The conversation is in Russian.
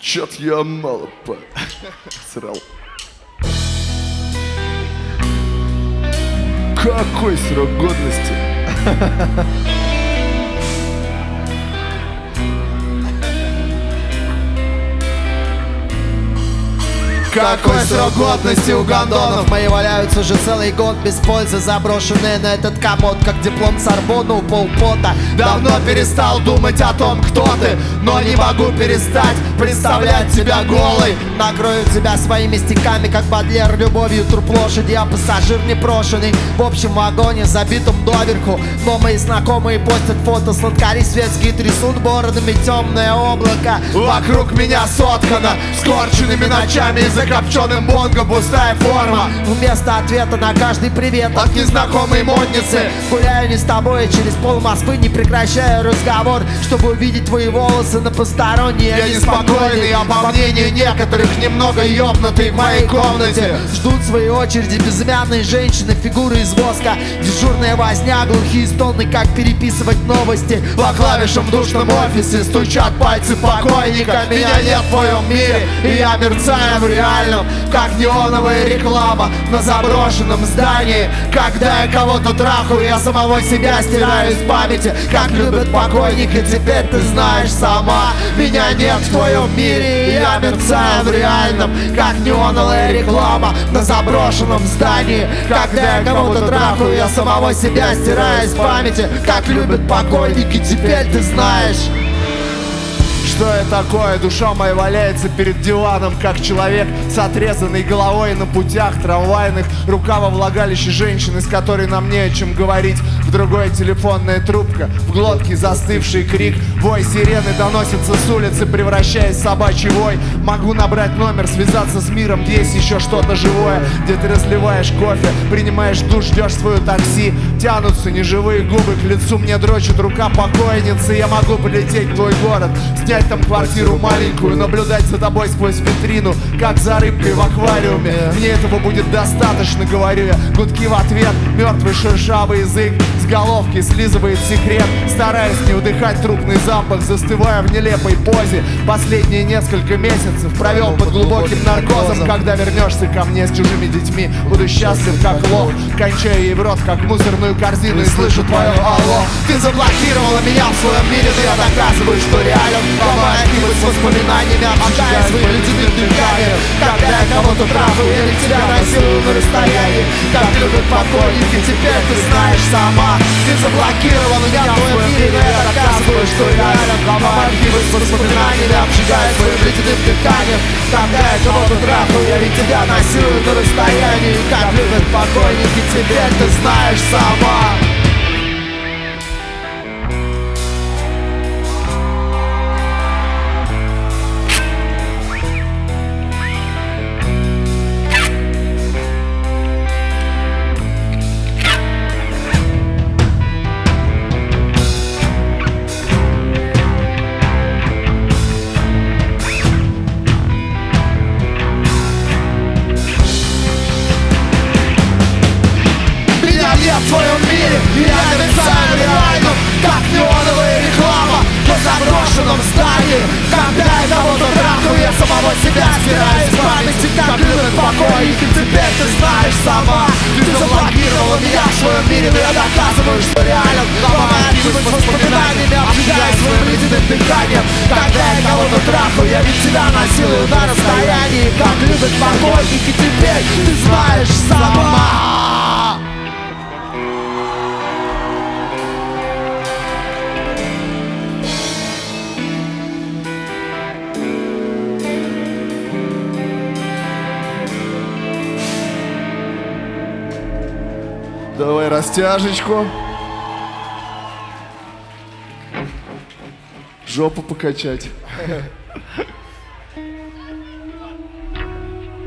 Чё-то я мало срал. Какой срок годности? Какой срок годности у гондонов? Мои валяются уже целый год без пользы, заброшенные на этот комод, как диплом Сорбонна у полпота. Давно перестал думать о том, кто ты, но не могу перестать представлять тебя голой. Накрою тебя своими стихами, как Бадлер любовью труп лошади. Я пассажир непрошенный в общем вагоне, забитом доверху. Но мои знакомые постят фото, сладкари светские трясут бородами темное облако. Вокруг меня соткано скорченными ночами и закопченным бонго пустая форма. Вместо ответа на каждый привет от незнакомой модницы гуляю не с тобой, а через пол Москвы не прекращаю разговор, чтобы увидеть твои волосы на посторонние. Я неспокойный, а по мнению некоторых немного ёбнутый в моей комнате. Ждут своей очереди безымянные женщины, фигуры из воска. Дежурная возня, глухие стоны, как переписывать новости. По клавишам в душном офисе стучат пальцы покойника. Меня нет в твоем мире, и я мерцаю в реальном, как неоновая реклама на заброшенном здании. Когда я кого-то трахаю, я самого себя стираю из памяти, как любят покойники. Теперь ты знаешь сама, меня нет в твоем мире, и я мерцаю в реальном, как неоновая реклама на заброшенном здании. Когда я кого-то трахаю, я самого себя стираю из памяти, как любят покойники. Теперь ты знаешь. Что я такое? Душа моя валяется перед диваном, как человек с отрезанной головой на путях трамвайных. Рука во влагалище женщины, с которой нам не о чем говорить. В другой телефонная трубка, в глотке застывший крик. Вой сирены доносится с улицы, превращаясь в собачий вой. Могу набрать номер, связаться с миром, где есть еще что-то живое, где ты разливаешь кофе, принимаешь душ, ждешь свое такси. Тянутся неживые губы к лицу, мне дрочит рука покойницы. Я могу полететь в твой город, снять там квартиру маленькую, наблюдать за тобой сквозь витрину, как за рыбкой в аквариуме. Мне этого будет достаточно, говорю я. Гудки в ответ, мертвый шершавый язык с головки слизывает секрет. Стараясь не вдыхать трупный запах, застывая в нелепой позе. Последние несколько месяцев провел под глубоким наркозом. Когда вернешься ко мне с чужими детьми, буду счастлив как лох. Кончаю ей в рот, как мусорную корзину, и слышу твое алло. Ты заблокировала меня в своем мире, но я доказываю, что реален. Ломая кибы с воспоминаниями, обжигая свои ледяным дыханием. Когда я кого-то трахаю, я ведь тебя насилую на расстоянии, как любят покойники. Теперь ты знаешь сама. Ты заблокировала меня в твоем мире, но я доказываю, что реален. Ломая кибы с воспоминаниями, обжигая своим ледяным дыханием. Когда я кого-то трахаю, я ведь тебя насилую на расстоянии, как любят покойники. Теперь ты знаешь сама. В твоем мире я мерцаю реально, как неоновая реклама на заброшенном здании. Когда я кого-то трахаю, я самого себя стираю из памяти, как любят покойники. Теперь ты знаешь сама. Ты заблокировала меня в своем мире, но я доказываю, что реален. Ломая кибы с воспоминаниями, обжигая своим ледяным дыханием. Когда я кого-то трахаю, я ведь тебя насилую на расстоянии, как любят покойники. Теперь ты знаешь сама. Давай растяжечку. Жопу покачать.